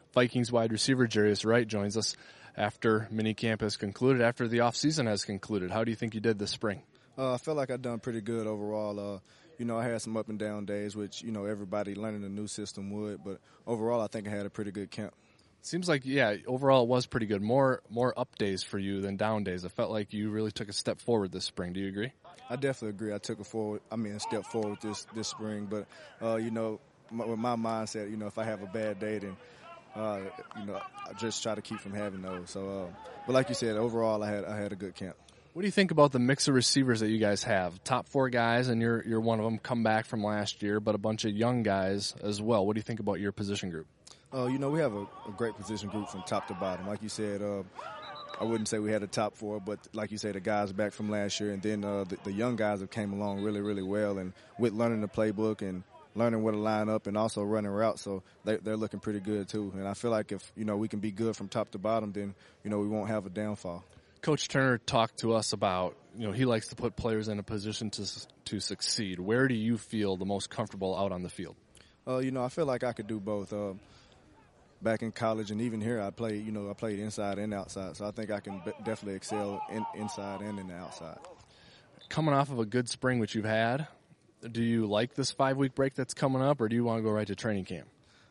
Vikings wide receiver Jarius Wright joins us after minicamp has concluded, after the offseason has concluded. How do you think you did this spring? I felt like I've done pretty good overall. I had some up and down days, which, everybody learning a new system would. But overall, I think I had a pretty good camp. Seems like, yeah, overall it was pretty good. More up days for you than down days. It felt like you really took a step forward this spring. Do you agree? I definitely agree. I took a step forward this spring. But, with my mindset, if I have a bad day, then, I just try to keep from having those. So, but like you said, overall, I had a good camp. What do you think about the mix of receivers that you guys have? Top 4 guys, and you're one of them, come back from last year, but a bunch of young guys as well. What do you think about your position group? We have a great position group from top to bottom. Like you said, I wouldn't say we had a top 4, but like you said, the guys back from last year, and then the young guys have came along really, really well, and with learning the playbook and learning where to line up and also running routes, so they're looking pretty good too. And I feel like if, we can be good from top to bottom, then, we won't have a downfall. Coach Turner talked to us about, he likes to put players in a position to succeed. Where do you feel the most comfortable out on the field? I feel like I could do both. Back in college and even here, I played inside and outside. So I think I can definitely excel inside and in the outside. Coming off of a good spring, which you've had, do you like this 5-week break that's coming up, or do you want to go right to training camp?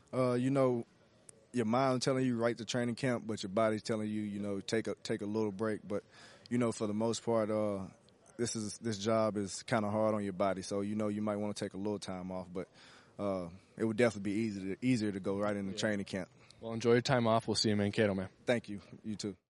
Your mind telling you right to training camp, but your body's telling you, take a little break. But, for the most part, this job is kind of hard on your body. So, you might want to take a little time off. But it would definitely be easier to go right into training camp. Well, enjoy your time off. We'll see you in Mankato, man. Thank you. You too.